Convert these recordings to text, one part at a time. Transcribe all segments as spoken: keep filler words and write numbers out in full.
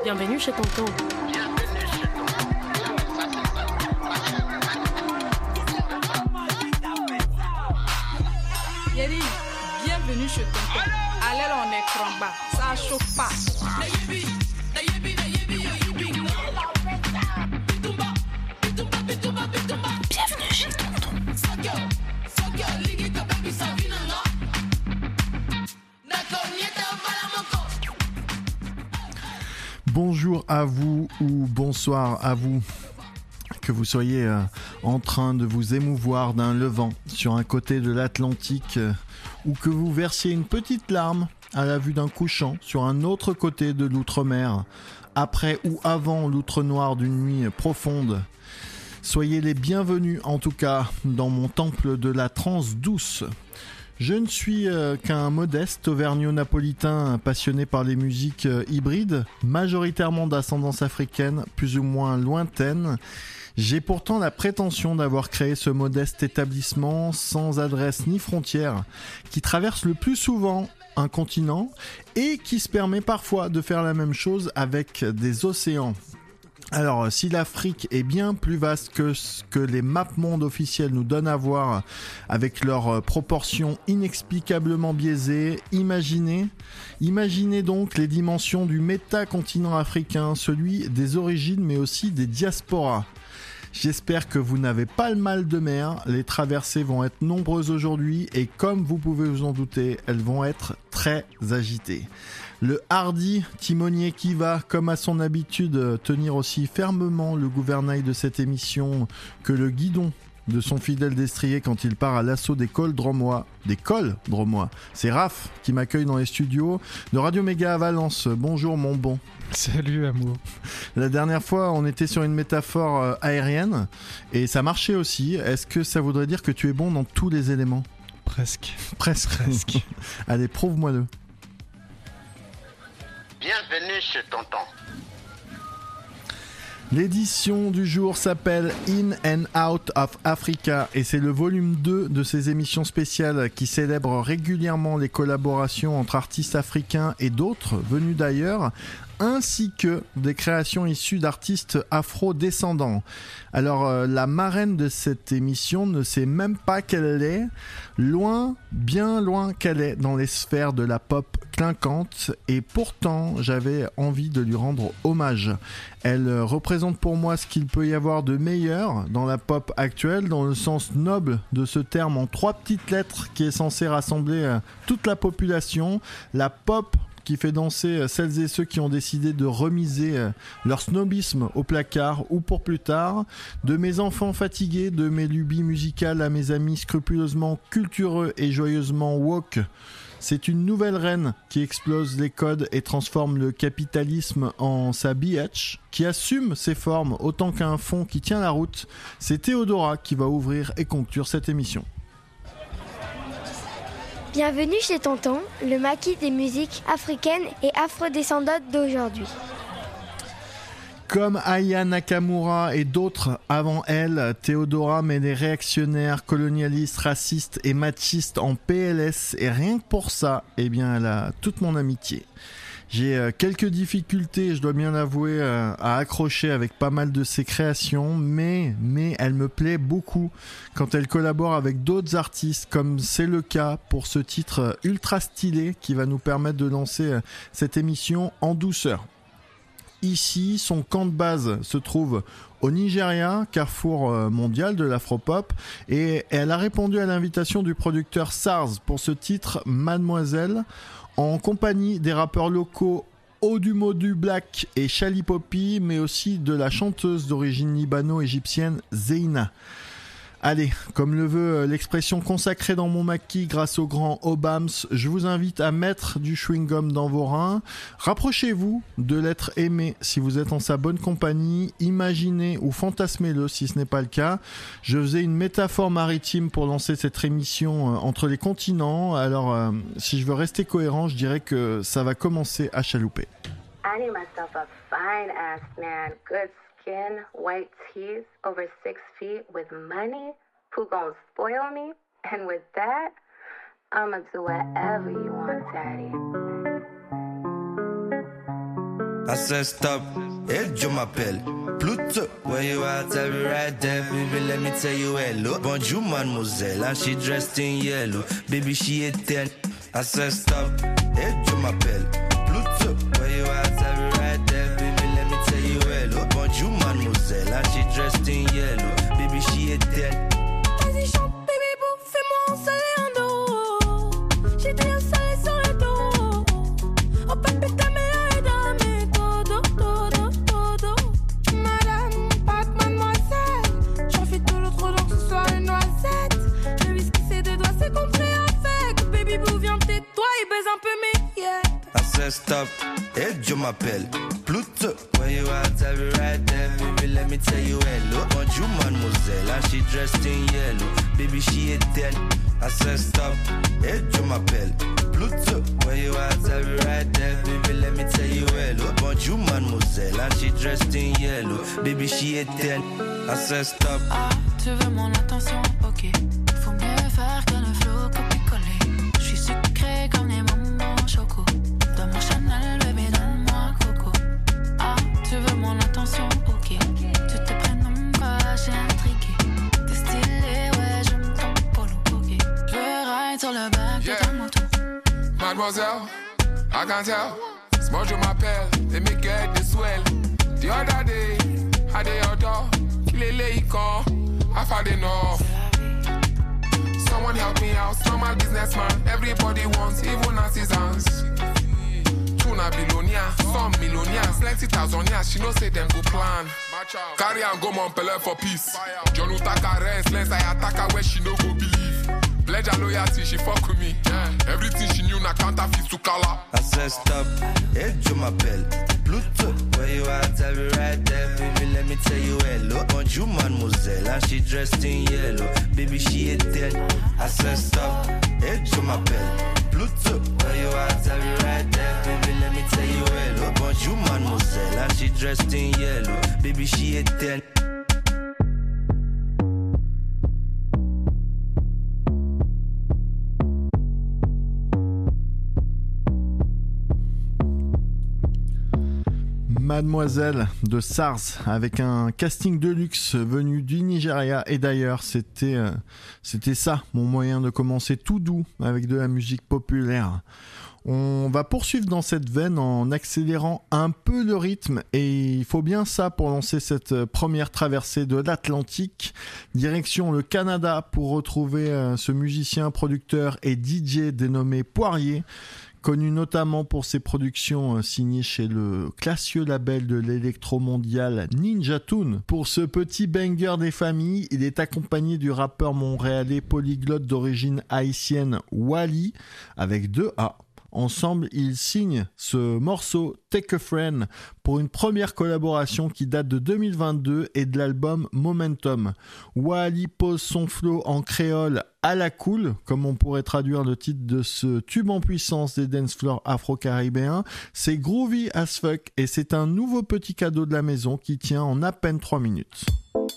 Bienvenue chez Tonton. Yeri, bienvenue chez Tonton. Allez, on est cramba, ça chauffe pas. Bienvenue chez Tonton. Bonjour à vous ou bonsoir à vous, que vous soyez euh, en train de vous émouvoir d'un levant sur un côté de l'Atlantique euh, ou que vous versiez une petite larme à la vue d'un couchant sur un autre côté de l'outre-mer, après ou avant l'outre noir d'une nuit profonde. Soyez les bienvenus en tout cas dans mon temple de la transe douce. Je ne suis euh, qu'un modeste auvergnat-napolitain passionné par les musiques euh, hybrides, majoritairement d'ascendance africaine, plus ou moins lointaine. J'ai pourtant la prétention d'avoir créé ce modeste établissement sans adresse ni frontières, qui traverse le plus souvent un continent et qui se permet parfois de faire la même chose avec des océans. Alors, si l'Afrique est bien plus vaste que ce que les mapmondes officiels nous donnent à voir avec leurs proportions inexplicablement biaisées, imaginez, imaginez donc les dimensions du métacontinent africain, celui des origines mais aussi des diasporas. J'espère que vous n'avez pas le mal de mer, les traversées vont être nombreuses aujourd'hui et comme vous pouvez vous en douter, elles vont être très agitées. Le hardi timonier qui va, comme à son habitude, tenir aussi fermement le gouvernail de cette émission que le guidon de son fidèle destrier quand il part à l'assaut des cols dromois. Des cols dromois. C'est Raph qui m'accueille dans les studios de Radio Méga à Valence. Bonjour mon bon. Salut amour. La dernière fois, on était sur une métaphore euh, aérienne et ça marchait aussi. Est-ce que ça voudrait dire que tu es bon dans tous les éléments ? Presque. Presque. Presque. Allez, prouve-moi-le. Bienvenue chez Tonton. L'édition du jour s'appelle In and Out of Africa et c'est le volume deux de ces émissions spéciales qui célèbrent régulièrement les collaborations entre artistes africains et d'autres venus d'ailleurs, ainsi que des créations issues d'artistes afro-descendants. Alors euh, la marraine de cette émission ne sait même pas qu'elle est, loin, bien loin qu'elle est dans les sphères de la pop clinquante, et pourtant j'avais envie de lui rendre hommage. Elle représente pour moi ce qu'il peut y avoir de meilleur dans la pop actuelle, dans le sens noble de ce terme en trois petites lettres qui est censé rassembler euh, toute la population, la pop qui fait danser celles et ceux qui ont décidé de remiser leur snobisme au placard ou pour plus tard, de mes enfants fatigués, de mes lubies musicales à mes amis scrupuleusement cultureux et joyeusement woke. C'est une nouvelle reine qui explose les codes et transforme le capitalisme en sa biatch, qui assume ses formes autant qu'un fond qui tient la route. C'est Théodora qui va ouvrir et conclure cette émission. Bienvenue chez Tonton, le maquis des musiques africaines et afrodescendantes d'aujourd'hui. Comme Aya Nakamura et d'autres avant elle, Théodora met les réactionnaires, colonialistes, racistes et machistes en P L S et rien que pour ça, eh bien, elle a toute mon amitié. J'ai euh, quelques difficultés, je dois bien l'avouer, euh, à accrocher avec pas mal de ses créations, mais, mais elle me plaît beaucoup quand elle collabore avec d'autres artistes, comme c'est le cas pour ce titre euh, ultra stylé qui va nous permettre de lancer euh, cette émission en douceur. Ici, son camp de base se trouve au Nigeria, carrefour euh, mondial de l'afropop, et elle a répondu à l'invitation du producteur SARS pour ce titre Mademoiselle, en compagnie des rappeurs locaux Odumodu Black et Shali Poppy, mais aussi de la chanteuse d'origine libano-égyptienne Zeina. Allez, comme le veut l'expression consacrée dans mon maquis grâce au grand Obams, je vous invite à mettre du chewing-gum dans vos reins. Rapprochez-vous de l'être aimé si vous êtes en sa bonne compagnie. Imaginez ou fantasmez-le si ce n'est pas le cas. Je faisais une métaphore maritime pour lancer cette émission entre les continents. Alors, euh, si je veux rester cohérent, je dirais que ça va commencer à chalouper. I need myself a fine-ass man, good skin, white teeth, over six feet, with money, who gon' spoil me. And with that, I'ma do whatever you want, daddy. I said stop, et je m'appelle Pluto. Where you at? I'll be right there. Baby, let me tell you hello. Bonjour, mademoiselle, and she dressed in yellow. Baby, she est ten. I said stop, et je m'appelle Pluto. Where you at? I'll be right there. Baby, let me tell you hello. Bonjour, mademoiselle, and she dressed in yellow. Baby, she est ten. Vas-y, chante, baby, boo, fais-moi ensoleiller un dos. J'ai déjà salé sur le dos. Oh, papita, me la dame, todo, todo, todo. Madame, pas que mademoiselle. J'en fais tout le trop donc ce soir une noisette. Le whisky, c'est deux doigts, c'est compris avec. Baby, boo, viens, tais-toi et baise un peu mes yeah. I said stop, et je m'appelle Pluto. Where you at? I'll be right there. Baby, let me tell you hello. Bonjour, mademoiselle, and she dressed in yellow. Baby, she est ten. I said stop, et je m'appelle Pluto. Where you at? I'll be right there. Baby, let me tell you hello. Bonjour, mademoiselle, and she dressed in yellow. Baby, she est ten. I said stop. Ah, tu veux mon attention? Ok. Faut mieux faire que le flow copier-coller. J'suis sucré comme les bonbons choco. Dans mon Chanel, bébé, donne-moi coco. Ah, tu veux mon attention? Ok. Tu te prénommes quoi? J'ai intrigué. T'es stylé, ouais, j'aime ton polo. Ok. Je ride sur le bac yeah. de ta moto. Mademoiselle, I can tell. Smudge je m'appelle, they make get this well. The other day, I dey your door. Kill a lady call, I've had enough. Someone help me out, normal businessman. Everybody wants, even artisans. Tuna billionaire, some millionaires, plenty thousandaires. She know say them go plan. Carry and go Montpellier for peace. John Utaka rents, lens I attack her where she no go believe. Pledge her loyalty, she fuck with me. Yeah. Everything she knew, na counterfeit to color. I said stop, et je m'appelle Pluto. Where you at? I'll be right there. Baby, let me tell you hello. Bonjour, mademoiselle, and she dressed in yellow. Baby, she est ten. I said stop, et je m'appelle Pluto. Where you at? I'll be right there. Baby, let me tell you hello. Bonjour, mademoiselle, and she dressed in yellow. Baby, she est ten. Mademoiselle de SARS avec un casting de luxe venu du Nigeria et d'ailleurs c'était euh, c'était ça mon moyen de commencer tout doux avec de la musique populaire. On va poursuivre dans cette veine en accélérant un peu le rythme et il faut bien ça pour lancer cette première traversée de l'Atlantique. Direction le Canada pour retrouver euh, ce musicien, producteur et D J dénommé Poirier, connu notamment pour ses productions signées chez le classieux label de l'électro-mondial Ninja Tune. Pour ce petit banger des familles, il est accompagné du rappeur montréalais polyglotte d'origine haïtienne Wally, avec deux A. Ensemble, ils signent ce morceau Take a Friend pour une première collaboration qui date de deux mille vingt-deux et de l'album Momentum. Wally pose son flow en créole à la cool, comme on pourrait traduire le titre de ce tube en puissance des dance floors afro-caribéens. C'est groovy as fuck et c'est un nouveau petit cadeau de la maison qui tient en à peine trois minutes.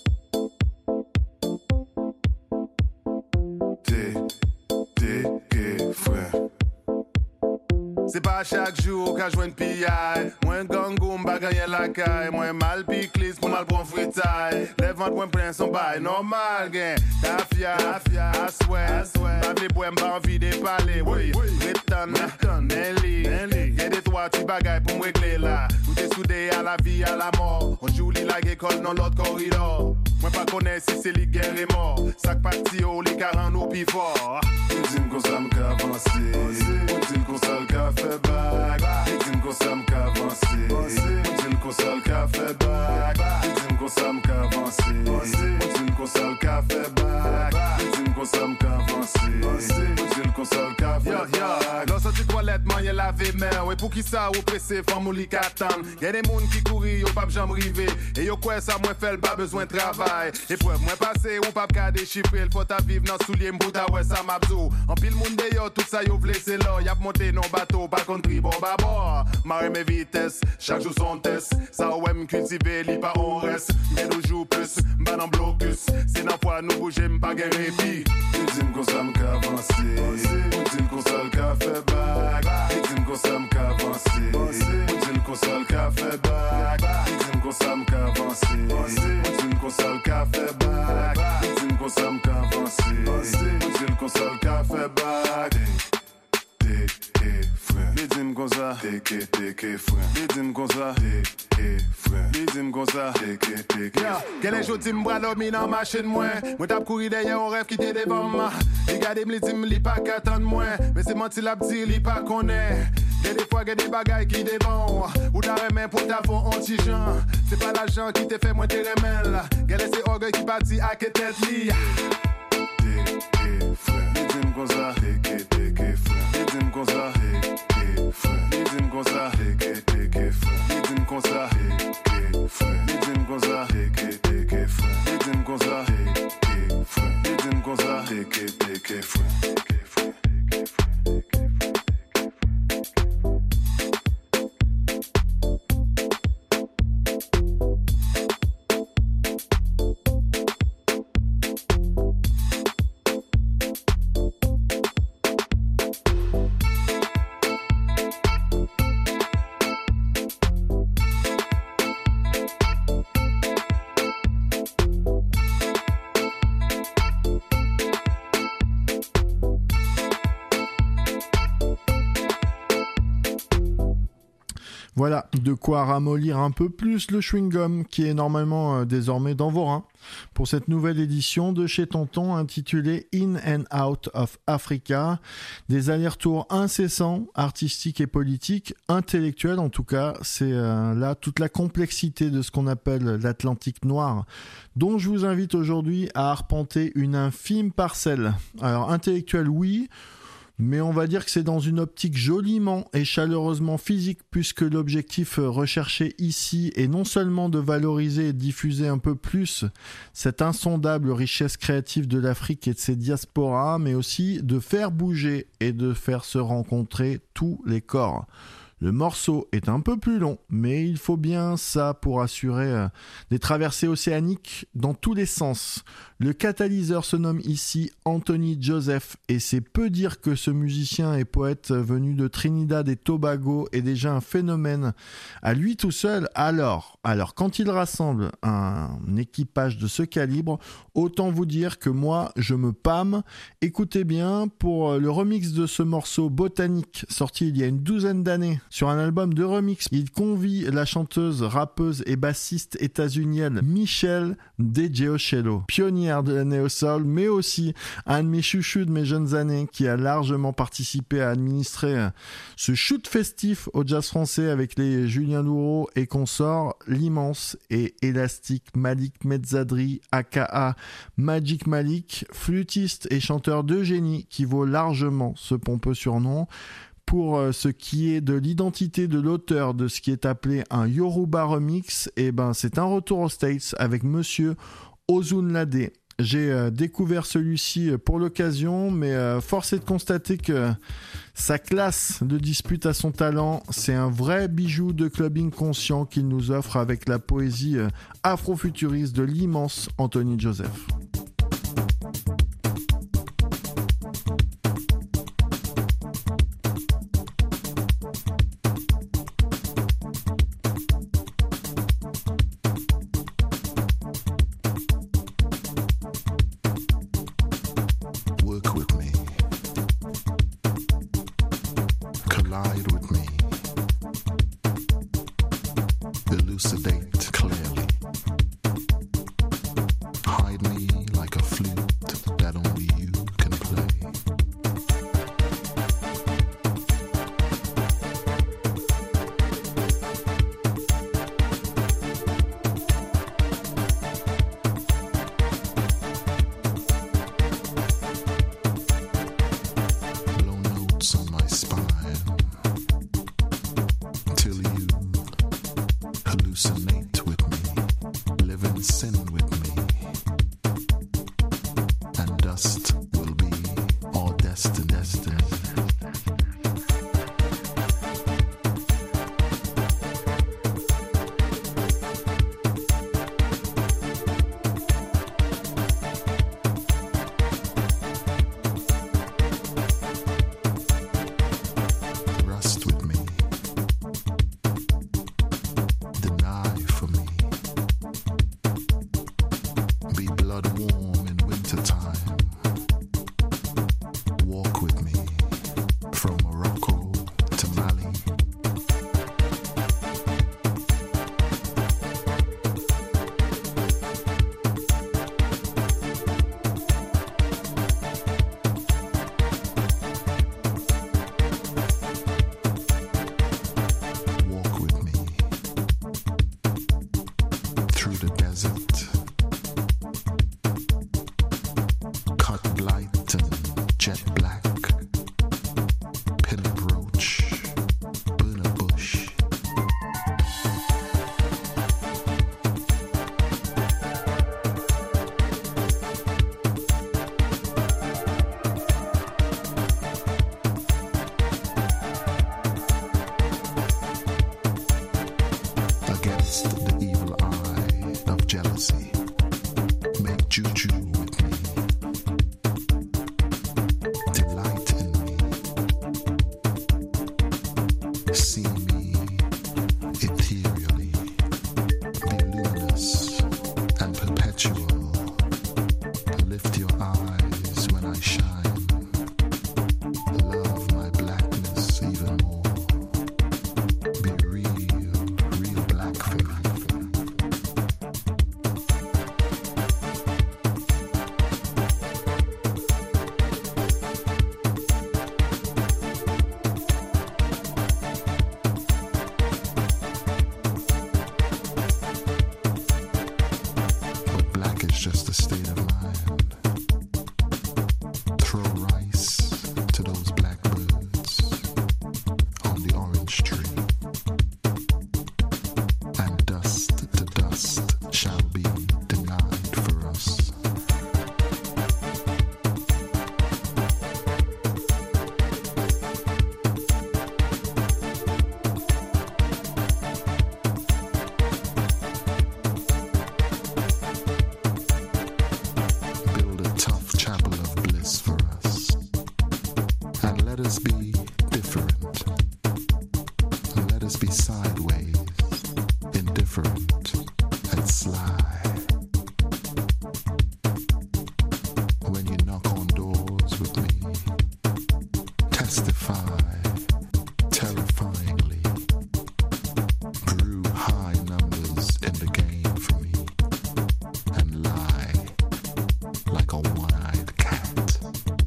C'est pas chaque jour qu'à jouer une pillaille. Moins gangoum, pas gagner la caille. Moins mal piclis pour mal prendre fritaille. Les ventes moins plein son bail. Normal, gain. Tafia, tafia, aswell. Pas de bohème, pas envie de parler. Oui, Riton, Nelly. Y'a des trois petits bagailles pour me régler là. Tout est soudé à la vie, à la mort. On joue les lagues école dans l'autre corridor. Moi pas connais si c'est les guerres et morts. Sac parti haut, les quarante au plus fort. Ils disent qu'on s'aime qu'à avancer. Ils disent qu'on s'aime qu'à fait back. Ils disent qu'on s'aime qu'à avancer. Ils disent qu'on s'aime qu'à fait back. Ils disent qu'on s'aime qu'à avancer. Ils disent qu'on s'aime qu'à fait back. Ils disent qu'on s'aime qu'à avancer. Ils disent qu'on s'aime qu'à fait back. Dans cette toilette, man, y'a lavé main. Ouais, pour qui ça, ou pressé, femme ou li katan. Y'a des moun qui courent, ou pas jamais rivé. Et yo quoi ça, moi fait pas besoin de travail. Épreuve, moi passé, ou pas qu'à déchiffrer. Il faut ta vivre dans soulier, m'bouta, ouais, ça m'absou. En pile moun de yo, tout ça yo vle, c'est là. Y'a monté non bateau, pas contre bon bâbord. Marre mes vitesses, chaque jour son test. Ça ouais m'cultiver, li pas on reste. Mais nous joue plus, m'ba dans blocus. C'est dans fois nous bouger, m'pas guère répit. Ils disent qu'on s'aime qu'à avancer. Ils disent qu'on s'aime qu'à fait back. Ils disent qu'on s'aime qu'à avancer. Ils disent qu'on ça le café back. Dis-moi qu'on ça m'avancé. Dis-moi qu'on ça le café back. Dis-moi qu'on ça m'avancé. Dis-moi qu'on ça le café back. Dis-moi qu'on ça, teke teke frère. Dis-moi qu'on ça, teke frère. Dis-moi qu'on ça, teke teke. Quel est jodi m'bra l'homme dans machine moi. Moi t'ap courir derrière un rêve qui t'est devant moi. Regardez me dit me li pas qu'attendre moi. Mais c'est menti la dit li pas connaît. Y'a des fois y'a des bagailles qui débordent. Ou t'as remis pour ta fond anti-gens. C'est pas l'argent qui te fait moins tes remèles. Y'a laissé orgueil qui partit à que tête li. Teke frère. Dis-moi qu'on ça, teke teke frère. Dis-moi qu'on ça. Dis-moi qu'on ça, teke teke frère. Dis-moi qu'on ça, teke frère. Dis-moi qu'on ça, teke teke frère. Dis-moi qu'on ça, teke frère. Dis-moi qu'on ça, teke teke frère. Voilà, de quoi ramollir un peu plus le chewing-gum qui est normalement euh, désormais dans vos reins pour cette nouvelle édition de chez Tonton intitulée In and Out of Africa. Des allers-retours incessants, artistiques et politiques, intellectuels en tout cas. C'est euh, là toute la complexité de ce qu'on appelle l'Atlantique noir, dont je vous invite aujourd'hui à arpenter une infime parcelle. Alors intellectuel oui, mais on va dire que c'est dans une optique joliment et chaleureusement physique, puisque l'objectif recherché ici est non seulement de valoriser et de diffuser un peu plus cette insondable richesse créative de l'Afrique et de ses diasporas, mais aussi de faire bouger et de faire se rencontrer tous les corps. Le morceau est un peu plus long, mais il faut bien ça pour assurer euh, des traversées océaniques dans tous les sens. Le catalyseur se nomme ici Anthony Joseph, et c'est peu dire que ce musicien et poète venu de Trinidad et Tobago est déjà un phénomène à lui tout seul. Alors, alors quand il rassemble un équipage de ce calibre, autant vous dire que moi, je me pâme. Écoutez bien, pour le remix de ce morceau Botanique, sorti il y a une douzaine d'années, sur un album de remix, il convie la chanteuse, rappeuse et bassiste états-unienne Michelle DeGiochello, pionnière de la néo-soul, mais aussi un de mes chouchous de mes jeunes années qui a largement participé à administrer ce shoot festif au jazz français avec les Julien Louraud et consorts, l'immense et élastique Malik Mezzadri, aka Magic Malik, flûtiste et chanteur de génie qui vaut largement ce pompeux surnom. Pour ce qui est de l'identité de l'auteur de ce qui est appelé un Yoruba remix, eh ben c'est un retour aux States avec Monsieur Ozunlade. J'ai euh, découvert celui-ci pour l'occasion, mais euh, force est de constater que sa classe de dispute à son talent, c'est un vrai bijou de clubbing conscient qu'il nous offre avec la poésie euh, afrofuturiste de l'immense Anthony Joseph. Elucidate clearly. Hide me Trust the evil eye of jealousy. Make juju with me. Delight in me. See me ethereally. Be luminous and perpetual. Lift your eyes when I shine. Love my blackness even more. Be real, real black for me. But black is just a state of mind. Throw rice to those blackbirds on the orange tree, and dust to dust shall be denied for us. Build a tough chapel of bliss for us, and let us be different. Let us be sideways, indifferent, and sly. When you knock on doors with me, testify terrifyingly. Brew high numbers in the game for me, and lie like a one-eyed cat.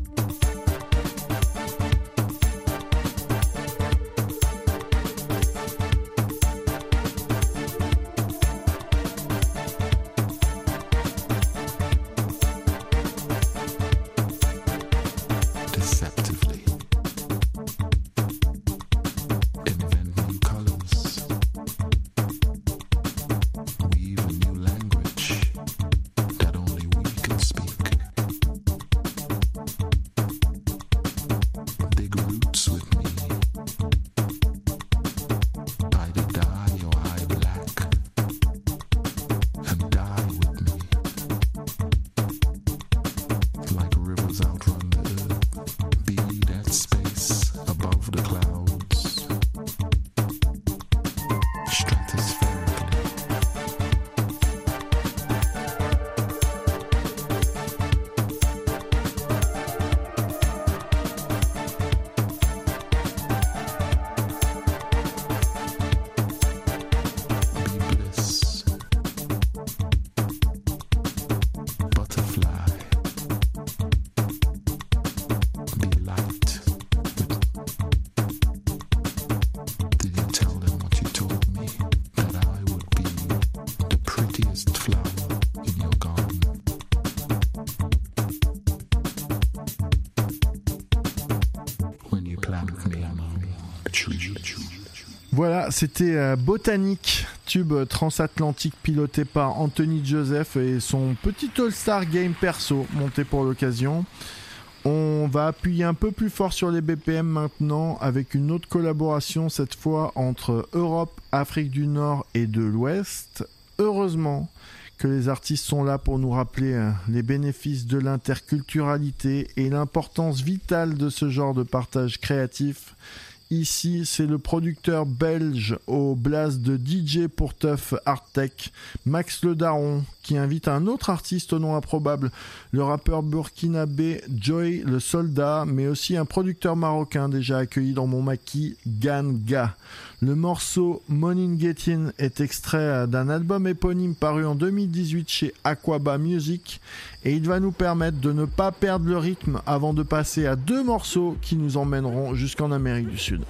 Deceptively. Invent new colors. Weave a new language that only we can speak. Dig roots with me. Either dye your eye black and die with me. Like rivers outrun the earth, be that space above the clouds. Stratospherically. Be bliss. Butterfly. Be light. Did you tell them what you told me? That I would be the prettiest flower in your garden. When you plant me among trees. Voilà, c'était euh, Botanique, tube transatlantique piloté par Anthony Joseph et son petit All-Star Game perso monté pour l'occasion. On va appuyer un peu plus fort sur les B P M maintenant avec une autre collaboration, cette fois entre Europe, Afrique du Nord et de l'Ouest. Heureusement que les artistes sont là pour nous rappeler euh, les bénéfices de l'interculturalité et l'importance vitale de ce genre de partage créatif. Ici, c'est le producteur belge au blaze de D J pour Tough Art Tech, Max Le Daron, qui invite un autre artiste au nom improbable, le rappeur burkinabé Joy le Soldat, mais aussi un producteur marocain déjà accueilli dans mon maquis, Ganga. Le morceau Moningetin est extrait d'un album éponyme paru en deux mille dix-huit chez Aquaba Music et il va nous permettre de ne pas perdre le rythme avant de passer à deux morceaux qui nous emmèneront jusqu'en Amérique du Sud.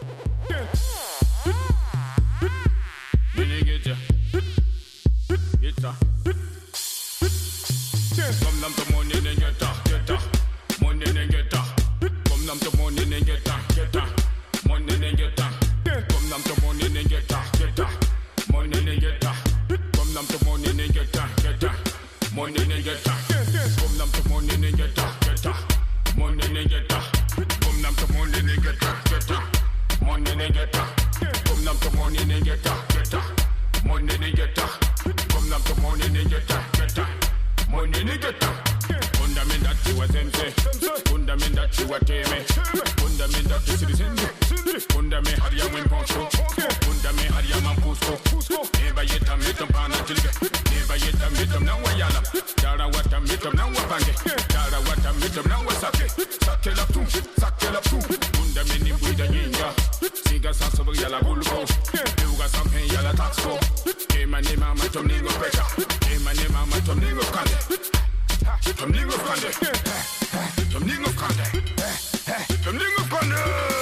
money ni geta. Come down to money ni geta, geta. Money ni geta. Funda me that you a sense. Funda me that you a teme. Funda me that you citizen. Funda me haria when poncho. Funda me haria man pusko. Never yet a meet up on a tilga. Never yet a meet up now a yala. Dara what a meet up now a bange. Dara what a meet up now a sake. Sake la tu, sake la tu. Funda me ni buida ninja. Siga sa sobre yala bulgo. Yuga sa pen yala taxco. Ema ne mama tom ningo pecha. Ema ne mama tom ningo kande. Tom ningo kande. Tom ningo kande. Tom ningo kande.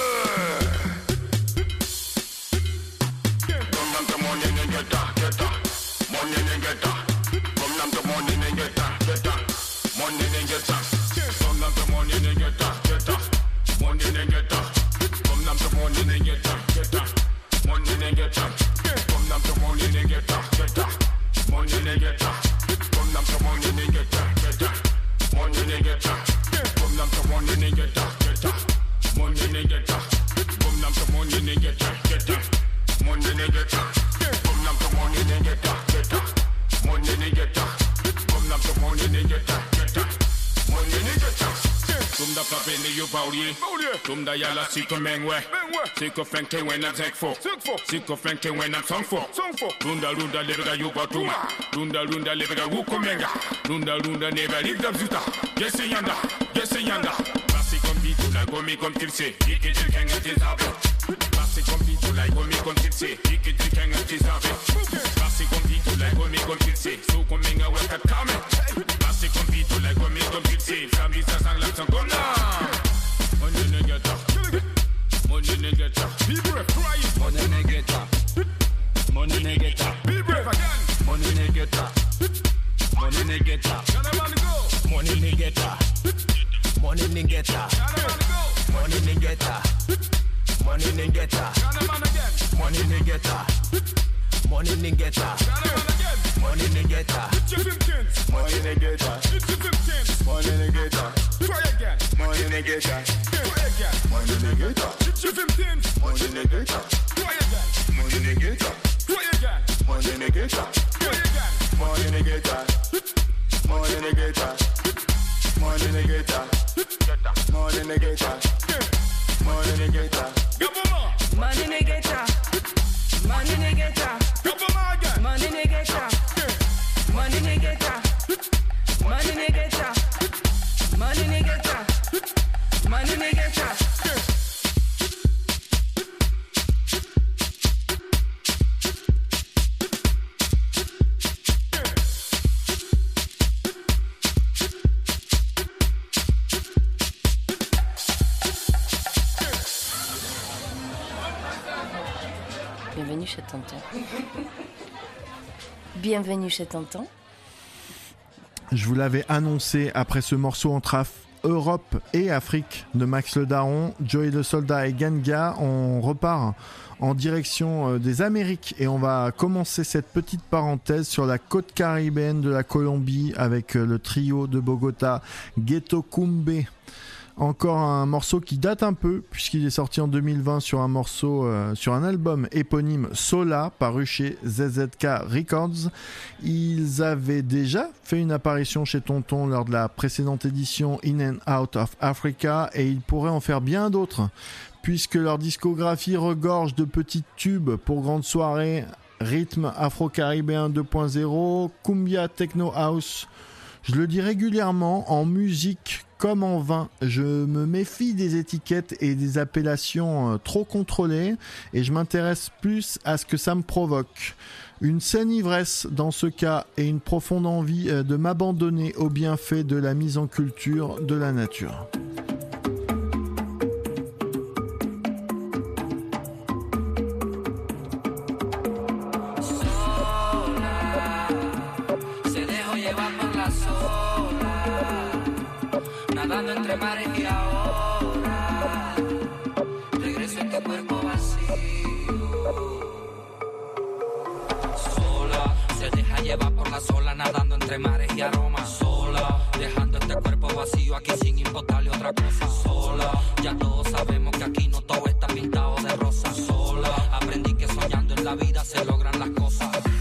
Come down to money and get that, get that. Money and get that. Come down to money and get that, get that. Money and get that. Come down to money and get that, get that. Money and get that. Come down to money and get that, get that. Money and get that. Come down to money and get that, get that. Money and get that. Come down to money and get that, get that. Money and get that. Come down to money and get that, get that. Money and get that. Come down to money and get that, get that. Money and get that. Come down to money and get that, get that. Money and get that. Come down to money and get that, get that. Money and get that. Tum da papende you baulie. Tum da yala siko mengwe. Siko fenke when I'm sick for. Siko fenke when I'm song for. Runda runda lebega you batuma. Runda runda lebega wuko menga. Runda runda neba libda zuta. Yes yanda. Yes yanda. Basi compito la gomi comme tu le sais. Iki tu kenga tes abe. Basi compito la gomi comme tu le sais. Iki tu kenga tes abe. Basi compito la gomi comme tu le sais. So comenga weka kame. Basi compito la gomi comme tu le sais. Famille ça sang la sang comme là. Money nigga ta. Money nigga ta. Be brave, cry. Money nigga ta. Money nigga ta. Be brave again. Money nigga ta. Money nigga ta. Money nigga ta. Money nigga ta. Money nigga ta. Money nigga ta. Money nigga ta. Money nigga ta. Money nigga ta. Money nigga ta. Money nigga ta. Try again. Money nigga ta. Try again. Money nigga ta. Money nigga ta. Try again. Money nigga ta. Try again. Money nigga ta. Try again. Money nigga ta. Money nigga ta. Money nigga ta. Money nigga ta. Money nigga ta. Money nigga ta. Money nigga ta. Money nigga ta. Money nigga ta. Money nigga ta. Money nigga ta. Money nigga ta. Bienvenue chez Tonton. Bienvenue chez Tonton. Je vous l'avais annoncé après ce morceau entre Af- Europe et Afrique de Max Le Daron, Joey le Soldat et Ganga. On repart en direction des Amériques et on va commencer cette petite parenthèse sur la côte caribéenne de la Colombie avec le trio de Bogota, Ghetto Kumbe. Encore un morceau qui date un peu puisqu'il est sorti en deux mille vingt sur un morceau euh, sur un album éponyme Sola paru chez Z Z K Records. Ils avaient déjà fait une apparition chez Tonton lors de la précédente édition In and Out of Africa et ils pourraient en faire bien d'autres puisque leur discographie regorge de petits tubes pour grandes soirées, rythme afro-caribéen deux point zéro, cumbia techno house. Je le dis régulièrement, en musique comme en vin, je me méfie des étiquettes et des appellations euh, trop contrôlées et je m'intéresse plus à ce que ça me provoque. Une saine ivresse dans ce cas et une profonde envie euh, de m'abandonner aux bienfaits de la mise en culture de la nature. Nadando entre mares y ahora regreso en tu cuerpo vacío. Sola, se deja llevar por la sola, nadando entre mares y aromas. Sola, dejando este cuerpo vacío aquí sin importarle otra cosa. Sola, ya todos sabemos que aquí no todo está pintado de rosa. Sola, aprendí que soñando en la vida se logran las cosas.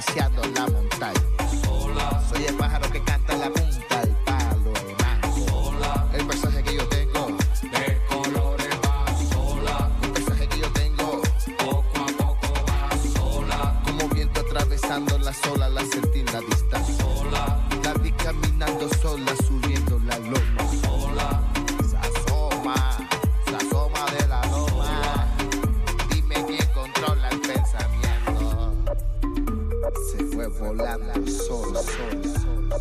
acariciando la montaña. Sola. Soy el pájaro que canta en la punta del palo blanco. Sola. El paisaje que yo tengo de colores va sola. El paisaje que yo tengo poco a poco va sola. Como viento atravesando las olas, la sentí en la distancia. Sola. La vi caminando sola, subiendo la loma. Sola. Se asoma, se asoma de la loma. Dime quién controla el pensamiento. Se fue volando sola, sola, sola,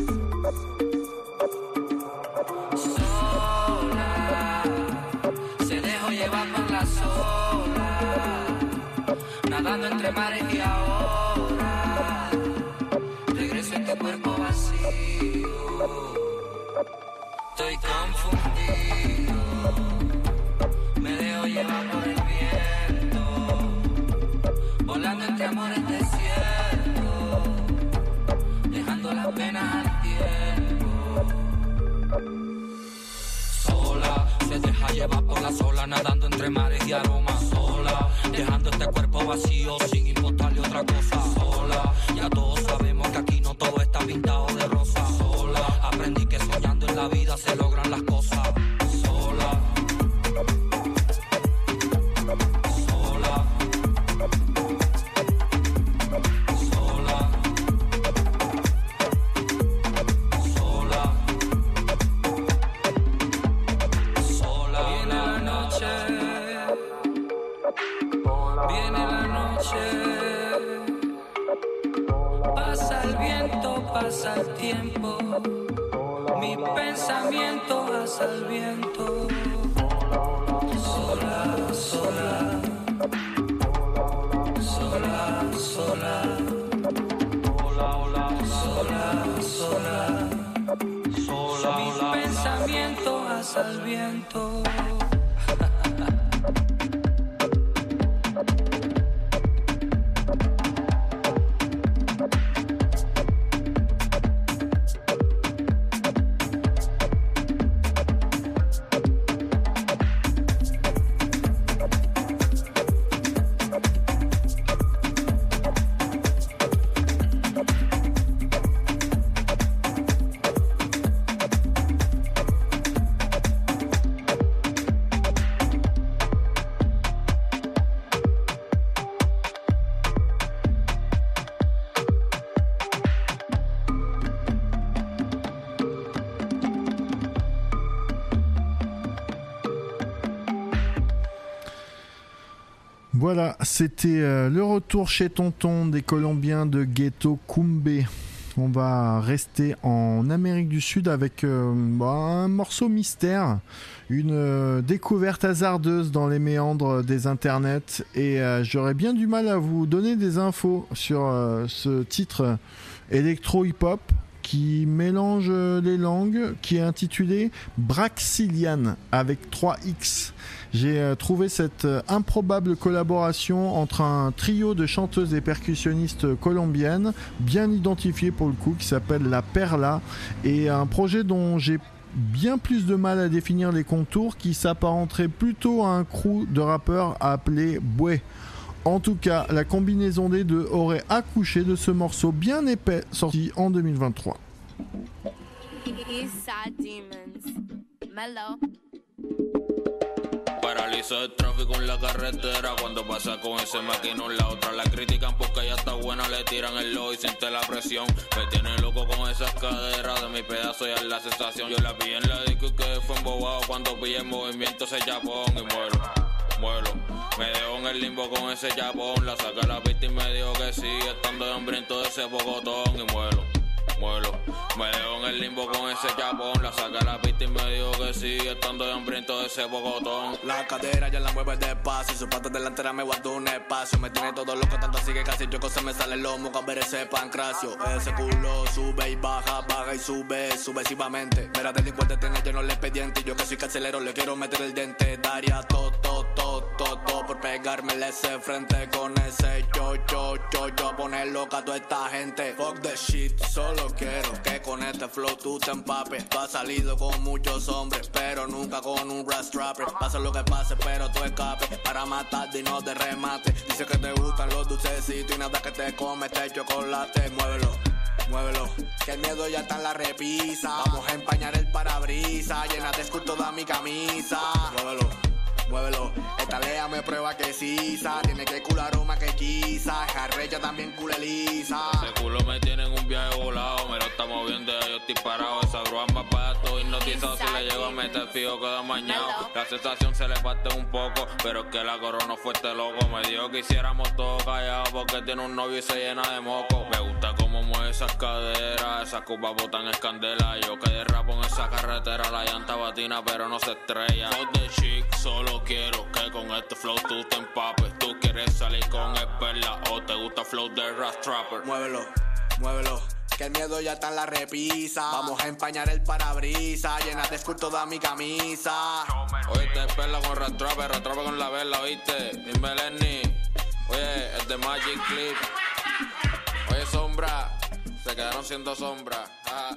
sola. Se dejó llevar por la sola, nadando entre mares y ahora regreso en tu cuerpo vacío. Estoy confundido, me dejo llevar por el viento, volando entre amores desiertos, dejando las penas al tiempo. Sola, se deja llevar por la sola, nadando entre mares y aromas. Sola, dejando este cuerpo vacío sin importarle otra cosa. Sola, ya todos sabemos que aquí no todo está pintado de rosa. Sola, aprendí que soñando en la vida se logran las cosas. Sola, sola, sola, sola, sola. Viene la noche, viene la noche, pasa el viento, pasa el tiempo, mi pensamiento pasa el viento. Sola, sola, sola, sola, hola, hola, sola, sola, sola, mi pensamiento pasa el viento. Voilà, c'était euh, le retour chez Tonton des Colombiens de Ghetto Kumbé. On va rester en Amérique du Sud avec euh, bah, un morceau mystère, une euh, découverte hasardeuse dans les méandres des internets, et euh, j'aurais bien du mal à vous donner des infos sur euh, ce titre électro-hip-hop qui mélange les langues, qui est intitulé Braxilian avec trois X. J'ai euh, trouvé cette euh, improbable collaboration entre un trio de chanteuses et percussionnistes colombiennes, bien identifiées pour le coup, qui s'appelle La Perla, et un projet dont j'ai bien plus de mal à définir les contours, qui s'apparenterait plutôt à un crew de rappeurs appelé Boué. En tout cas, la combinaison des deux aurait accouché de ce morceau bien épais sorti en deux mille vingt-trois. Eastside Demons, Mellow. Paraliza el tráfico en la carretera cuando pasa con ese maquinón. La otra la critican porque ella está buena, le tiran el low y siente la presión. Me tiene loco con esas caderas, de mi pedazo ya es la sensación. Yo la vi en la disco y que fue embobado cuando vi el movimiento ese chapón y muero, muero. Me dejó en el limbo con ese chapón, la saca la pista y me dijo que sí, estando de hambriento de ese bogotón y muero. Muelo. Me dejo en el limbo con ese chapón, la saca la pista y me dijo que sí, estando de hambriento de ese bogotón. La cadera ya la mueve despacio, su pata delantera me guardó un espacio. Me tiene todo loco, tanto así que casi yo se me sale el lomo, a ver ese pancracio. Ese culo sube y baja, baja y sube, sucesivamente. Mira, delincuente tiene lleno el expediente, yo que soy carcelero le quiero meter el diente. Daría todo, todo, todo, todo, todo por pegar pegarme ese frente con ese yo, yo, yo, yo a poner loca a toda esta gente. Fuck the shit, solo quiero que con este flow tú te empapes. Tú has salido con muchos hombres, pero nunca con un rap trapper. Pase lo que pase, pero tú escapes para matarte y no te remate. Dice que te gustan los dulcecitos y nada que te come este chocolate. Muévelo, muévelo, que el miedo ya está en la repisa. Vamos a empañar el parabrisas, llena de esculto toda mi camisa. Muévelo, muévelo, esta lea me prueba que sisa. Tiene que culo aroma que quizá. Jarrecha también culo lisa. Ese culo me tiene en un viaje volado. Me lo está moviendo, yo estoy parado. Esa grúa más para estoy hipnotizado. Si le llego a meter fijo queda mañado. La sensación se le parte un poco, pero es que la corona fue este loco. Me dijo que hiciéramos todo callado porque tiene un novio y se llena de moco. Me gusta cómo mueve esas caderas, esas curvas botan escandela. Yo que derrapo en esa carretera, la llanta batina pero no se estrella. Fuck the chick, solo quiero que con este flow tú te empapes. Tú quieres salir con esperla o te gusta flow de rap trapper. Muévelo, muévelo, que el miedo ya está en la repisa. Vamos a empañar el parabrisas, llena de esculto toda mi camisa. Oye, te esperla con rap trapper, rap trapper con la vela, ¿oíste? Dime Lenny, oye, es de Magic Clip. Oye, sombra, se quedaron siendo sombra. Ah.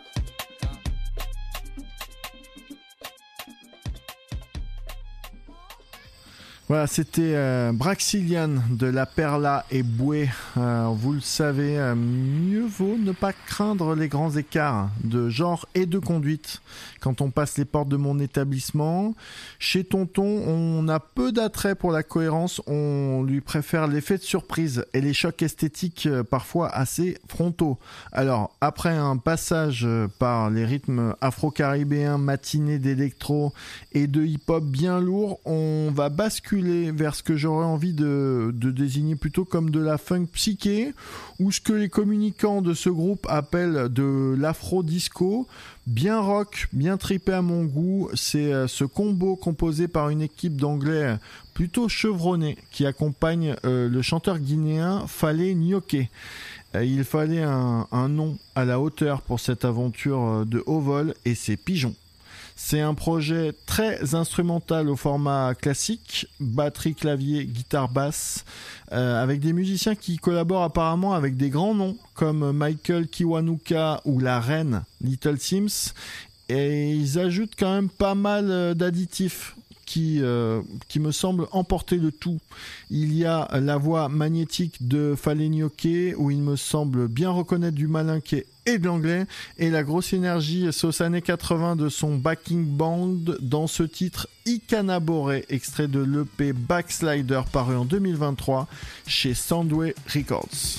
Voilà, c'était euh, Braxilian de La Perla et Boué. Euh, vous le savez, euh, mieux vaut ne pas craindre les grands écarts de genre et de conduite. Quand on passe les portes de mon établissement, chez Tonton, on a peu d'attrait pour la cohérence. On lui préfère l'effet de surprise et les chocs esthétiques euh, parfois assez frontaux. Alors, après un passage euh, par les rythmes afro-caribéens, matinés d'électro et de hip-hop bien lourd, on va basculer vers ce que j'aurais envie de, de désigner plutôt comme de la funk psyché, ou ce que les communicants de ce groupe appellent de l'afro-disco. Bien rock, bien trippé à mon goût, c'est euh, ce combo composé par une équipe d'anglais plutôt chevronnés qui accompagne euh, le chanteur guinéen Fallé Nyoké. Euh, il fallait un, un nom à la hauteur pour cette aventure de haut vol, et c'est Pigeon. C'est un projet très instrumental au format classique, batterie, clavier, guitare, basse, euh, avec des musiciens qui collaborent apparemment avec des grands noms comme Michael Kiwanuka ou la reine Little Sims, et ils ajoutent quand même pas mal d'additifs qui, euh, qui me semblent emporter le tout. Il y a la voix magnétique de Fallé Nyoké, où il me semble bien reconnaître du malinqué et de l'anglais, et la grosse énergie sauce années quatre-vingts de son backing band dans ce titre Ikanaboré, extrait de l'E P Backslider paru en deux mille vingt-trois chez Soundway Records.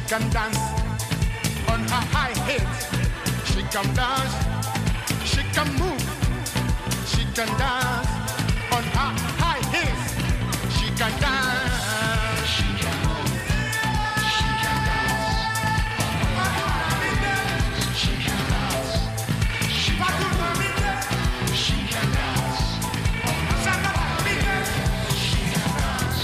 can dance on her high heels. She can dance, she can move, she can dance on her high heels. She can dance, she can move, she can dance on her high heels. She can dance, she can move, she can dance on her high heels. She can dance.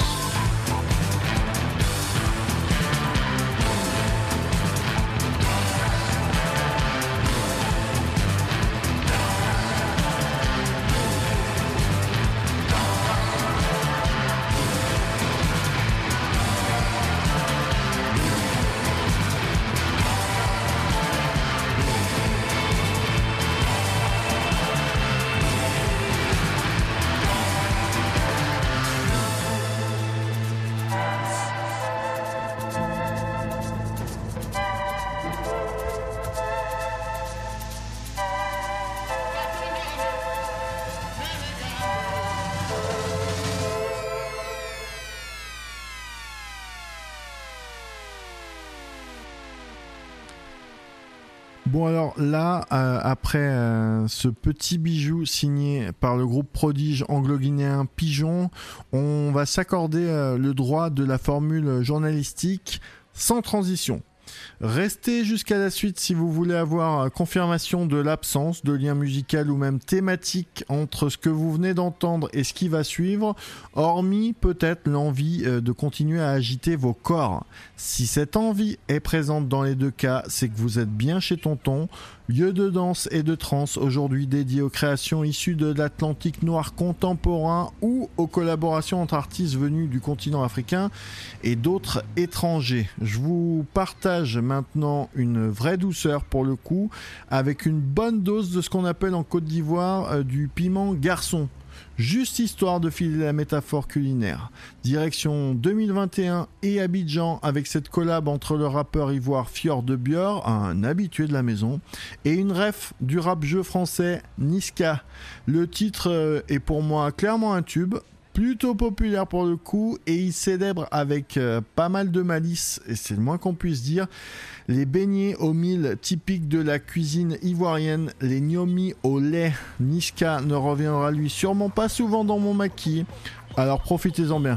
Bon alors là, euh, après euh, ce petit bijou signé par le groupe prodige anglo-guinéen Pigeon, on va s'accorder euh, le droit de la formule journalistique sans transition. Restez jusqu'à la suite si vous voulez avoir confirmation de l'absence de lien musical ou même thématique entre ce que vous venez d'entendre et ce qui va suivre, hormis peut-être l'envie de continuer à agiter vos corps. Si cette envie est présente dans les deux cas, c'est que vous êtes bien chez Tonton, lieu de danse et de trance aujourd'hui dédié aux créations issues de l'Atlantique noir contemporain ou aux collaborations entre artistes venus du continent africain et d'autres étrangers. Je vous partage maintenant une vraie douceur pour le coup, avec une bonne dose de ce qu'on appelle en Côte d'Ivoire euh, du piment garçon. Juste histoire de filer la métaphore culinaire. Direction deux mille vingt et un et Abidjan avec cette collab entre le rappeur ivoire Fjord de Bior, un habitué de la maison, et une ref du rap-jeu français Niska. Le titre est pour moi clairement un tube, plutôt populaire pour le coup, et il célèbre avec euh, pas mal de malice, et c'est le moins qu'on puisse dire, les beignets au mil typiques de la cuisine ivoirienne, les gnomis au lait. Niska ne reviendra lui sûrement pas souvent dans mon maquis, alors profitez-en bien.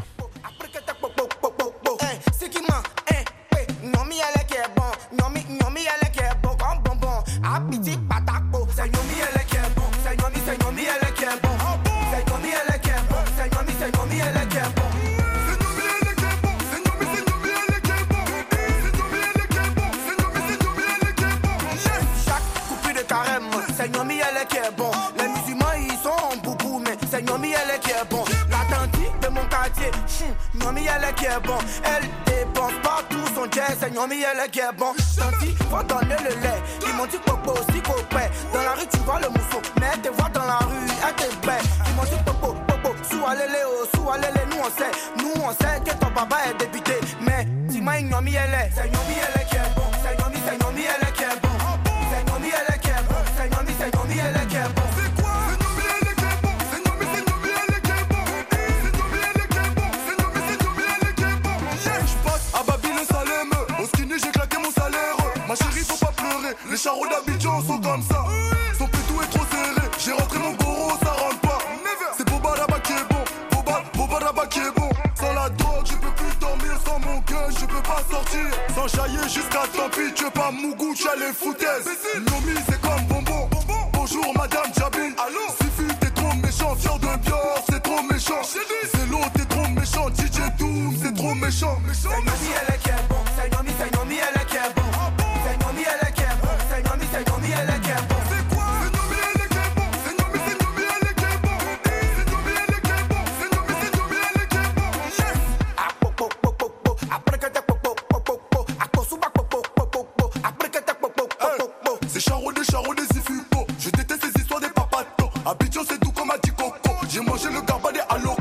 Les musulmans ils sont en boubou, mais c'est Nyomi elle qui est bon. La tante de mon quartier, Nyomi elle qui est bon. Elle dépense partout son jet, c'est Nyomi elle qui est bon. Tanti, faut donner le lait. Ils m'ont dit popo, si copé. Dans la rue tu vois le mousseau, mais elle te voit dans la rue, elle te bête. Ils m'ont dit popo, popo, sous alélé, oh, sous alélé, nous on sait. Nous on sait que ton papa est député. Mais dis-moi Nyomi elle est, c'est Nyomi elle qui est bon. C'est Nyomi, c'est Nyomi elle qui est bon. C'est Nyomi elle qui est bon. C'est Nyomi, c'est Nyomi elle qui est bon. Les charros d'Abidjan sont comme ça. Son pétou est trop serré. J'ai rentré mon goro, ça rentre pas. C'est Boba Rabat qui est bon. Boba, Boba Rabat qui est bon. Sans la drogue, je peux plus dormir. Sans mon gun, je peux pas sortir. Sans jaillir jusqu'à tant pis. Tu veux pas Mougou, tu as les foutaises. Nomi, c'est comme bonbon. Bonjour madame Djabil. Sifu, t'es trop méchant. Fier de Bior, c'est trop méchant. C'est l'eau, t'es trop méchant. D J Doom, c'est trop méchant. C'est Nomi, elle est qui est bon. C'est Nomi, c'est Nomi, elle est qui est bon. C'est Nomi, elle est qui est bon. C'est Nomi, c'est Nomi, elle est qui est bon. C'est quoi? C'est Nomi, elle est qui est bon. C'est Nomi, c'est Nomi, elle est qui est bon. C'est Nomi, elle est qui est bon. C'est Nomi, c'est Nomi, elle est qui est bon. Yes. Ah po po po po po. Après que t'es po po po po po. Ah po souba po po po po po. Après que t'es po po po po po. C'est charro des charros des Sifupo. Je déteste ces histoires des papatos. Abidjan c'est tout comme a dit Coco. J'ai mangé le garba des Aloko.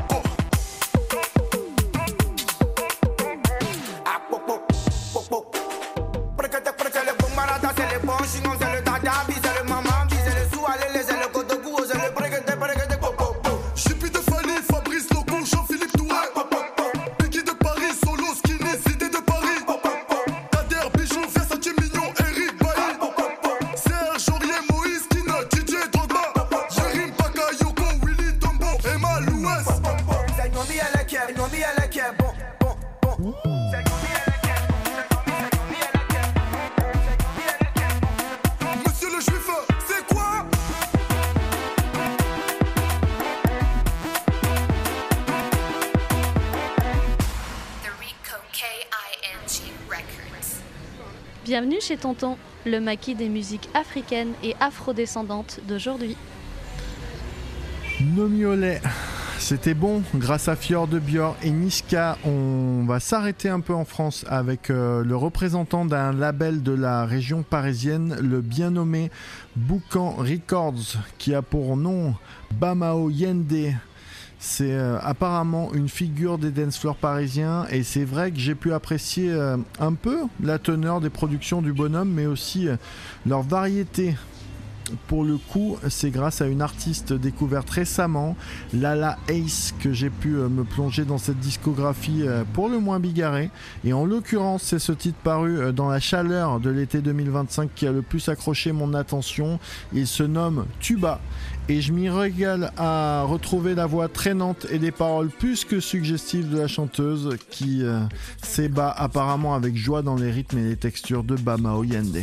Ah po po po po. Après que t'es prêt, c'est le bon marada, c'est le bon chinon, c'est le dada, c'est le maman, c'est le sou, allez, c'est le kodogou, c'est le prêt que t'es prêt que t'es po po po. Chippy de Fanny, Fabrice Loco, Jean-Philippe Touré. Biggie de Paris, Solo, Skinny, Cité de Paris. Kader Bienvenue chez Tonton, le maquis des musiques africaines et afrodescendantes d'aujourd'hui. Nomiolet, c'était bon, grâce à Fjord de Björk et Niska. On va s'arrêter un peu en France avec euh, le représentant d'un label de la région parisienne, le bien nommé Boucan Records, qui a pour nom Bamao Yende. C'est euh, apparemment une figure des dance floors parisiens et c'est vrai que j'ai pu apprécier euh, un peu la teneur des productions du bonhomme, mais aussi euh, leur variété. Pour le coup, c'est grâce à une artiste découverte récemment, Lala Ace, que j'ai pu euh, me plonger dans cette discographie euh, pour le moins bigarrée. Et en l'occurrence, c'est ce titre paru euh, dans la chaleur de l'été deux mille vingt-cinq qui a le plus accroché mon attention. Il se nomme Tuba. Et je m'y régale à retrouver la voix traînante et des paroles plus que suggestives de la chanteuse qui euh, s'ébat apparemment avec joie dans les rythmes et les textures de Bamao Yende.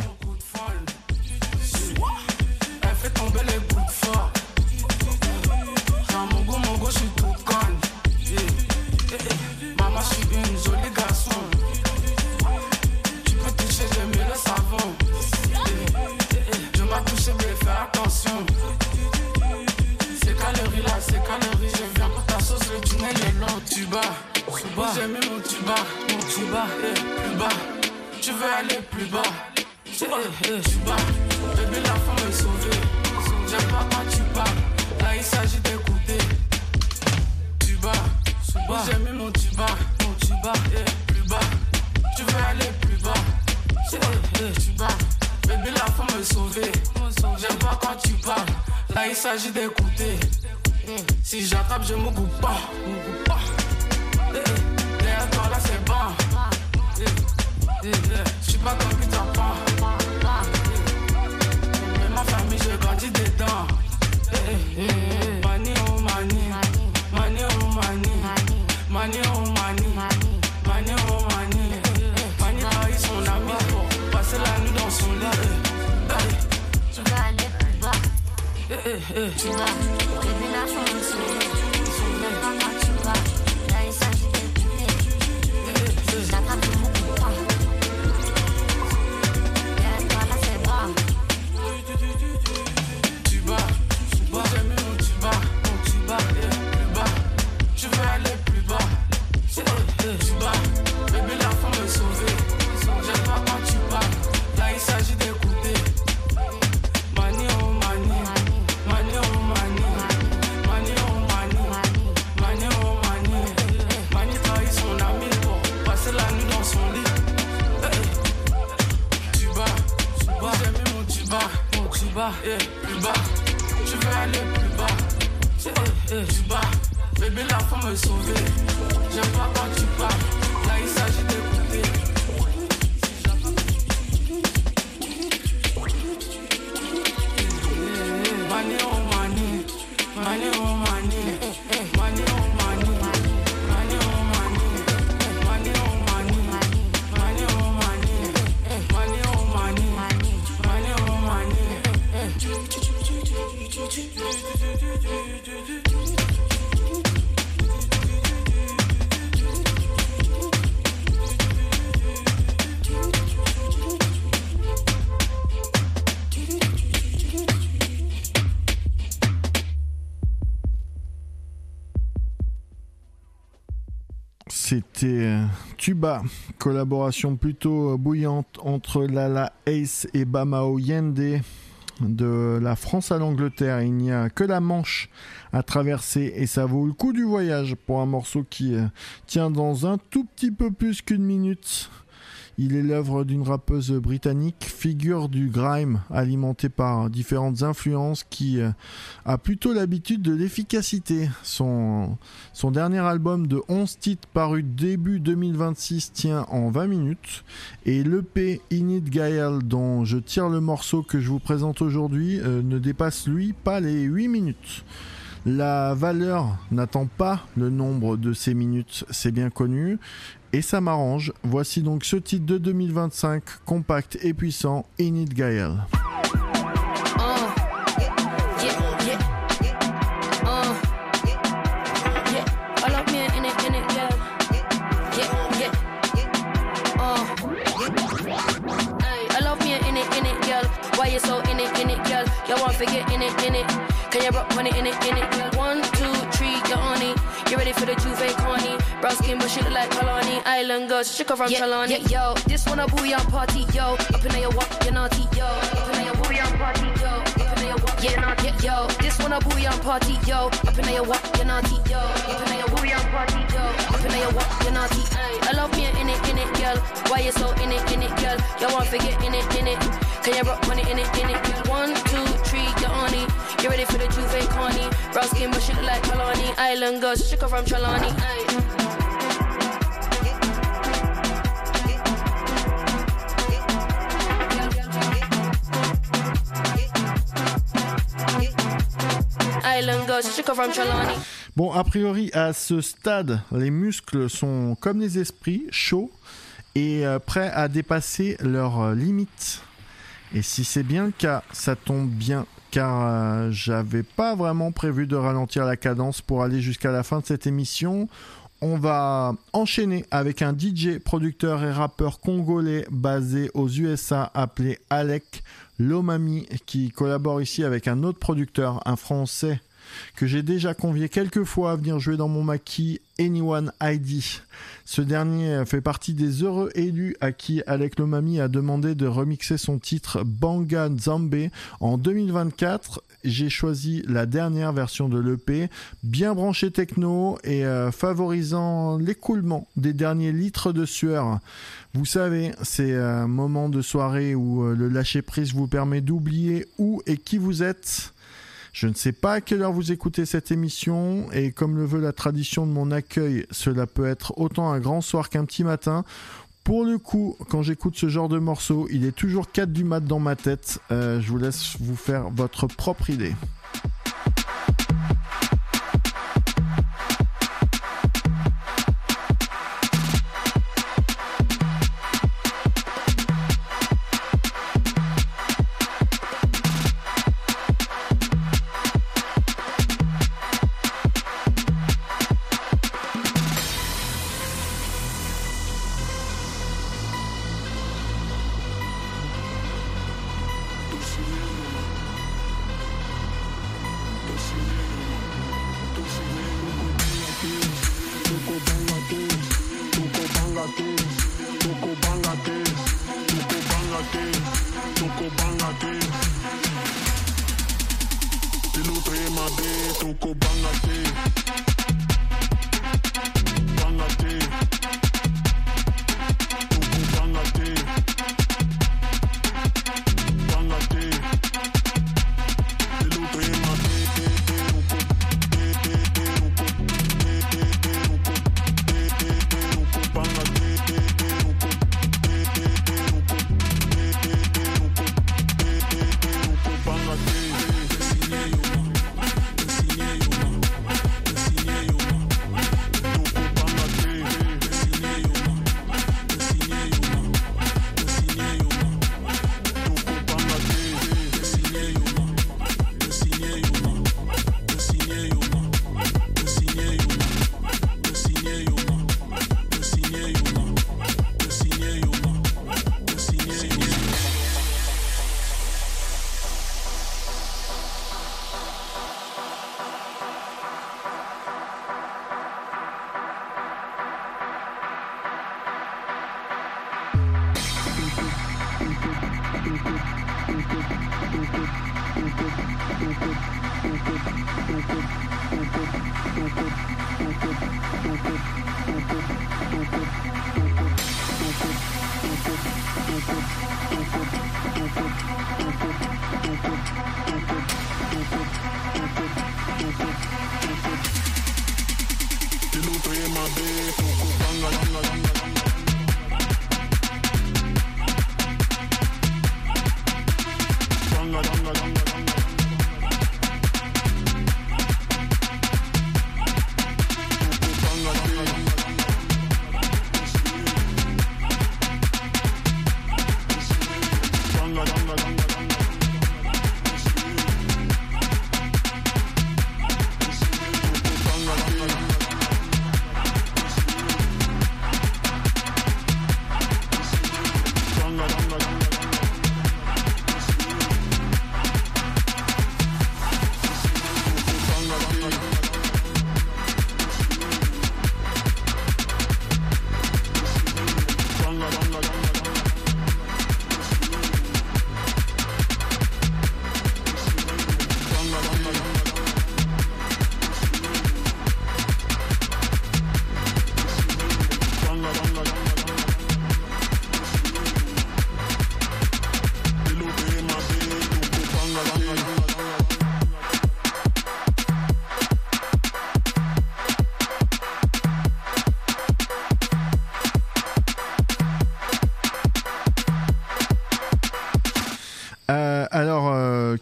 Fais tomber les bouts de fort. J'ai un mongo, mongo, je suis toute conne. Yeah. Eh, eh. Maman, je suis une jolie garçon. Tu peux toucher, j'ai mis le savon. Eh, eh, eh. Je m'as touché, mais fais attention. C'est calories là, c'est calories. Je viens pour ta sauce, le tunnel est long. Tuba, tuba. J'ai mis mon tuba, mon tuba. Eh, plus bas, tu veux aller plus bas. Eh, eh, tuba, bébé, la femme est sauvée. J'aime pas quand tu parles, là il s'agit d'écouter. Tuba, tuba, j'ai mis mon tuba, mon tuba, eh, plus bas. Tu veux aller plus bas, eh, eh, tuba. Bébé, la femme est sauvée. J'aime pas quand tu parles, là il s'agit d'écouter. Si j'attrape, je me coupe pas, me coupe pas. Eh, eh, derrière toi là c'est bon. Eh, eh, eh, j'suis pas comme Peter Pan. Ma famille, j'ai grandi dedans. Eh, eh, eh. Mani oh mani, mani oh mani, mani oh mani, mani oh mani. Mani trahit son ami pour passer la nuit dans son lit. Tu vas aller plus bas. Eh, eh, eh. Tu vas, bébé la chambre est sauvée. Sauvée, maman tu vas. Là il s'agit d'écouter. Eh, eh, eh. J'attrape le mot pour toi. Eh, toi là c'est bon. Tuba, tuba, j'ai mis mon tuba, mon tuba, eh, plus bas. Tu veux aller plus bas, eh, eh, tuba. Bébé, la femme est sauvée. J'aime pas quand tu parles, là il s'agit d'écouter. Mani oh mani, mani oh mani, mani oh mani, mani oh mani. Mani trahit son ami pour passer la nuit dans son lit. Eh, eh. Tuba, tuba, j'ai mis mon tuba. Tuba, eh, plus bas, tu veux aller plus bas, eh, eh, tuba, bébé la femme est sauvée, j'aime pas quand tu parles, là il s'agit d'écouter. Mani oh mani, mani oh mani, mani oh mani, mani oh mani, mani oh mani, mani oh mani, mani oh mani, mani oh mani. C'était euh, Tuba, collaboration plutôt bouillante entre Lala Ace et Bamao Yende. De la France à l'Angleterre, il n'y a que la Manche à traverser et ça vaut le coup du voyage pour un morceau qui euh, tient dans un tout petit peu plus qu'une minute. Il est l'œuvre d'une rappeuse britannique, figure du grime, alimentée par différentes influences, qui euh, a plutôt l'habitude de l'efficacité. Son, son dernier album de onze titres paru début deux mille vingt-six tient en vingt minutes. Et l'E P Init Gael, dont je tire le morceau que je vous présente aujourd'hui, euh, ne dépasse lui pas les huit minutes. La valeur n'attend pas le nombre de ces minutes, c'est bien connu. Et ça m'arrange. Voici donc ce titre de deux mille vingt-cinq, compact et puissant, Init Gael. Hey. in it. Can you rock on it, in it, in it? One, two, three, you're on it. You ready for the Juve Carney? Brown skin, but she look like Kalani. Island girls, chick her from Yeah, Chalani. yeah, Yo, this one a booyah party, yo. Up in your walk, you're naughty, yo. Up in your booyah party, yo. Up in your walk, you're naughty, yo. This one a booyah party, yo. Up in your walk, you're naughty, yo. Up in your booyah party, yo. Up in your walk, you're naughty. I love me in it, in it, girl. Why you so in it, in it, girl? You won't forget in it, in it. Can you rock on it, in it, in it? One, two, three, you're on it. You ready for the Juve Carney? Brown skin, but she look like Kalani. Island girls, chick her from Chalani. Island girls, chick her from Chalani. Bon, a priori, à ce stade, les muscles sont comme les esprits, chauds et euh, prêts à dépasser leurs euh, limites. Et si c'est bien le cas, ça tombe bien, car euh, j'avais pas vraiment prévu de ralentir la cadence pour aller jusqu'à la fin de cette émission. On va enchaîner avec un D J, producteur et rappeur congolais basé aux U S A appelé Alec Lomami, qui collabore ici avec un autre producteur, un français que j'ai déjà convié quelques fois à venir jouer dans mon maquis, Anyone I D. Ce dernier fait partie des heureux élus à qui Alec Lomami a demandé de remixer son titre Banga Nzambe en deux mille vingt-quatre. J'ai choisi la dernière version de l'E P, bien branchée techno et euh, favorisant l'écoulement des derniers litres de sueur. Vous savez, c'est un moment de soirée où euh, le lâcher-prise vous permet d'oublier où et qui vous êtes. Je ne sais pas à quelle heure vous écoutez cette émission, et comme le veut la tradition de mon accueil, cela peut être autant un grand soir qu'un petit matin. Pour le coup, quand j'écoute ce genre de morceau, il est toujours quatre du mat dans ma tête. Euh, je vous laisse vous faire votre propre idée.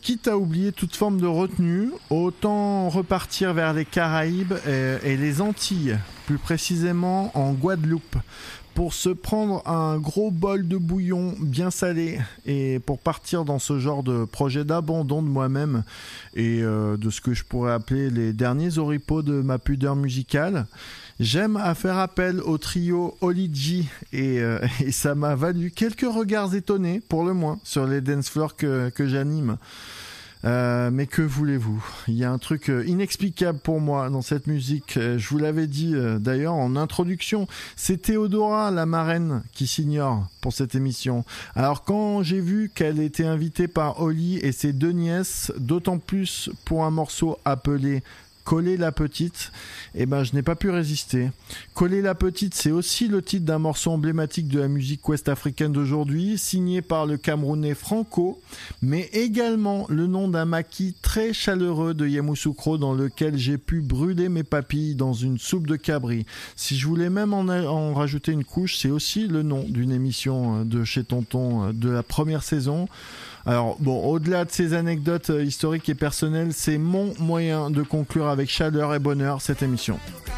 quitte à oublier toute forme de retenue, autant repartir vers les Caraïbes et, et les Antilles, plus précisément en Guadeloupe, pour se prendre un gros bol de bouillon bien salé et pour partir dans ce genre de projet d'abandon de moi-même et euh, de ce que je pourrais appeler les derniers oripeaux de ma pudeur musicale. J'aime à faire appel au trio Oli G et, euh, et ça m'a valu quelques regards étonnés, pour le moins, sur les dance floors que, que j'anime. Euh, mais que voulez-vous ? Il y a un truc inexplicable pour moi dans cette musique. Je vous l'avais dit euh, d'ailleurs en introduction. C'est Théodora, la marraine, qui s'ignore pour cette émission. Alors quand j'ai vu qu'elle était invitée par Oli et ses deux nièces, d'autant plus pour un morceau appelé Coller la petite, eh ben je n'ai pas pu résister. Coller la petite, c'est aussi le titre d'un morceau emblématique de la musique ouest-africaine d'aujourd'hui, signé par le Camerounais Franco, mais également le nom d'un maquis très chaleureux de Yamoussoukro dans lequel j'ai pu brûler mes papilles dans une soupe de cabri. Si je voulais même en, en rajouter une couche, c'est aussi le nom d'une émission de chez Tonton de la première saison. Alors bon, au-delà de ces anecdotes euh, historiques et personnelles, c'est mon moyen de conclure avec chaleur et bonheur cette émission.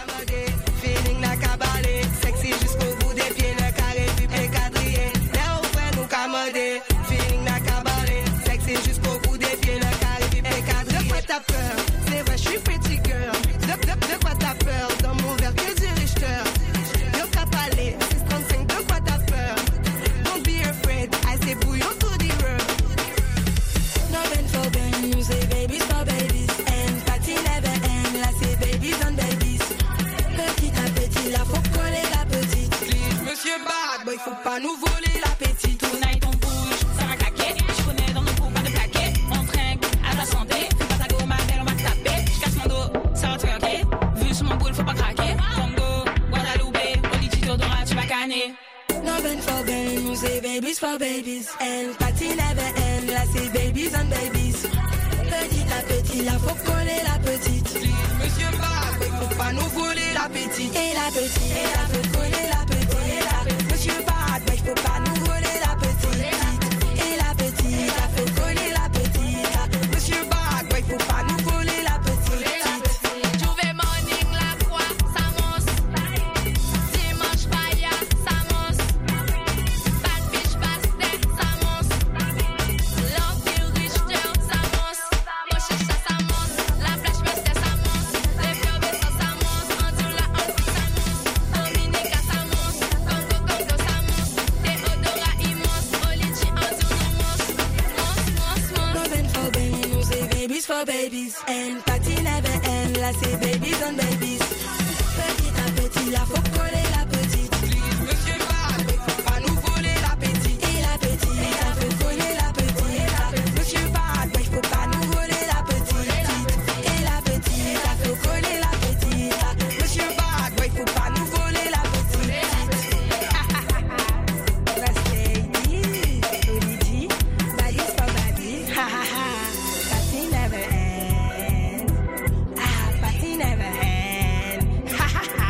Il faut pas nous voler l'appétit. Tonight on bouge, ça va claquer. Je connais dans nos coups, pas de plaquer. On trinque à ta santé. Fais pas ta go, ma belle, on va te taper. Je casse mon dos, ça va te craquer. Vu sur mon boule, faut pas craquer. Congo, Guadeloupe, Oli Théodora, tu vas canner. Love and for Ben, nous c'est babies for babies. And party never end, là c'est babies and babies. Petit à petit, là faut coller la petite. Monsieur Bad, il faut pas nous voler l'appétit. Et la petite, et la faut coller la petite. Monsieur Bad, mais je peux pas nous voler la petite. Et la petite, la faut coller la petite. Monsieur Bad, mais il faut pas nous voler la petite. Juve morning, la croix, Samos. Dimanche, faya, Samos. Bad bitch, bastet, Samos. L'empire Richter, Samos. Mochicha, Samos. La flèche, monsieur, Samos. Les fleurs, Besson, Samos. Andula, Anti, Samos. Dominica, Samos. Congo, Congo, Samos. Théodora, Imos. Olichi, Antuno, Mos. Mos, Mos, Mos. Love and for Ben, nous c'est babies for babies. And party never end, là c'est babies and babies. Petit à petit, là faut coller la petite. Monsieur Bad, mais faut pas nous voler l'appétit. Et la petite, là faut coller la petite. Monsieur Bad, mais faut pas nous voler la petite. Et la petite, là faut coller la petite. Monsieur Bad, mais faut pas nous voler la petite. Restez ici, Oli G, baddies for baddies. Ha ha ha, party never end. Ah, party never end. Ha ha ha.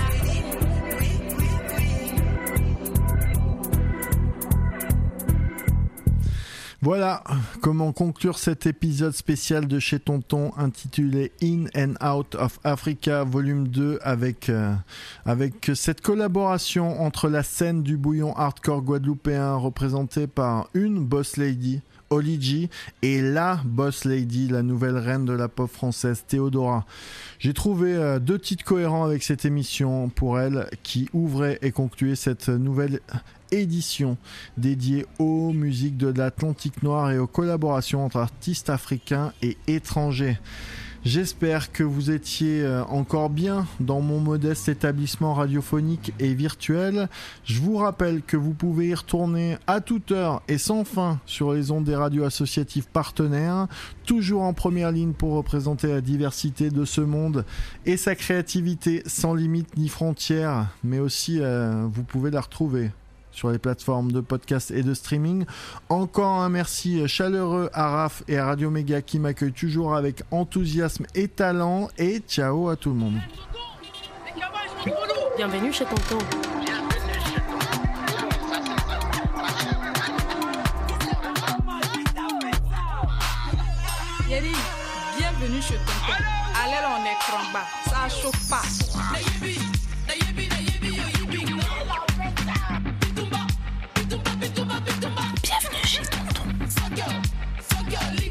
Voilà comment conclure cet épisode spécial de chez Tonton intitulé In and Out of Africa volume deux avec, euh, avec cette collaboration entre la scène du bouillon hardcore guadeloupéen représentée par une boss lady, Oli G, et la boss lady, la nouvelle reine de la pop française, Théodora. J'ai trouvé euh, deux titres cohérents avec cette émission pour elle qui ouvrait et concluait cette nouvelle édition dédiée aux musiques de l'Atlantique Noir et aux collaborations entre artistes africains et étrangers. J'espère que vous étiez encore bien dans mon modeste établissement radiophonique et virtuel. Je vous rappelle que vous pouvez y retourner à toute heure et sans fin sur les ondes des radios associatives partenaires, toujours en première ligne pour représenter la diversité de ce monde et sa créativité sans limite ni frontières, mais aussi euh, vous pouvez la retrouver sur les plateformes de podcast et de streaming. Encore un merci chaleureux à Raph et à Radio Méga qui m'accueillent toujours avec enthousiasme et talent, et ciao à tout le monde. Bienvenue chez Tonton. Chérie, bienvenue chez Tonton. Allez là, on est cran bas, ça chauffe pas. Bienvenue chez Tonton.